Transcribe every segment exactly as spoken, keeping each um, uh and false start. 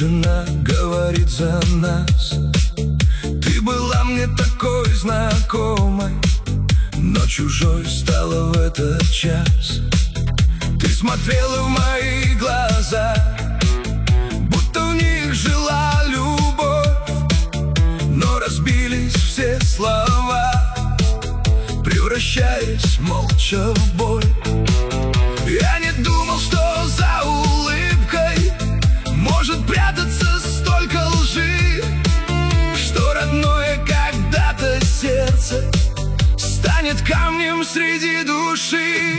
Тишина говорит за нас. Ты была мне такой знакомой, но чужой стала в этот час. Ты смотрела в мои глаза, будто в них жила любовь, но разбились все слова, превращаясь молча в боль. Я не думал, что за улыбкой может прятаться столько лжи, что родное когда-то сердце станет камнем среди души.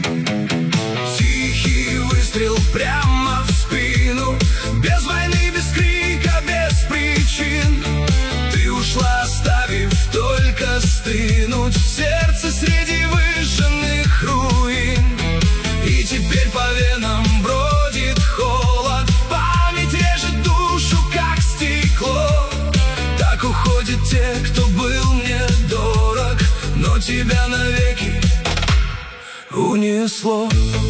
Тихий выстрел прямо в спину, без войны, без крика, без причин. Ты ушла, оставив только стынуть сердце среди выжженных руин. И теперь по венам бродит холод, память режет душу, как стекло. Так уходят те, кто был мне дорог, но тебя навеки унесло.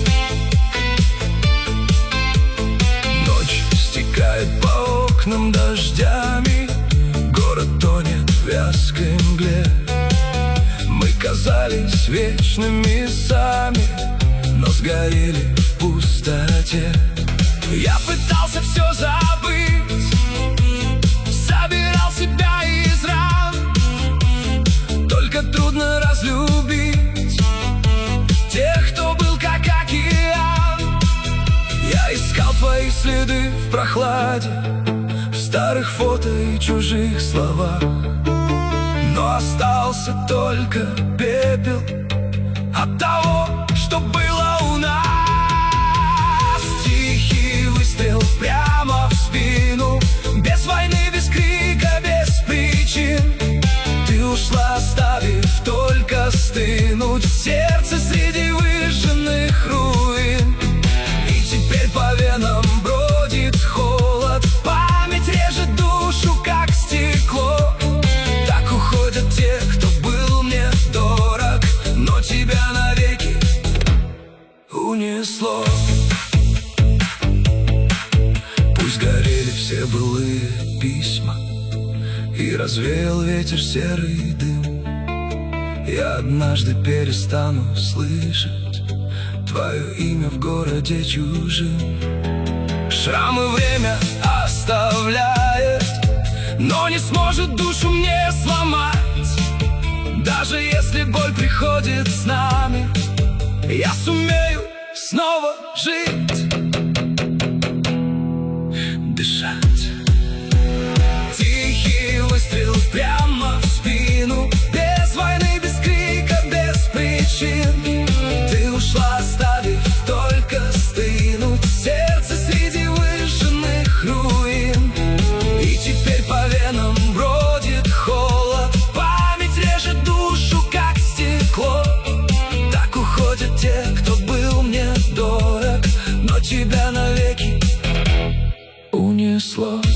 Ночь стекает по окнам дождями, город тонет в вязкой мгле. Мы казались вечными сами, но сгорели в пустоте. Я пытался все забыть, собирал себя из ран, только трудно разлюбить тех, кто был как океан. Я искал твои следы в прохладе, в старых фото и чужих словах, но остался только пепел от того, что было у нас. Тихий выстрел прямо в спину, без войны, без крика, без причин. Ты ушла, оставив только стынуть сердце среди выжженных руин. И теперь по венам бродит холод, память режет душу, как стекло. Так уходят те, кто был мне дорог, но тебя навеки унесло. Пусть горели все былые письма и развеял ветер серый дым, я однажды перестану слышать твое имя в городе чужим. Шрамы время оставляет, но не сможет душу мне сломать. Даже если боль приходит с нами, я сумею снова жить, дышать. Тихий выстрел прямо в спину, без войны, без крика, без причин. Ты ушла, оставив только стынуть сердце среди выжженных руин. И теперь по венам бродит холод, память режет душу, как стекло. Так уходят те, кто был мне дорог, но тебя навеки унесло.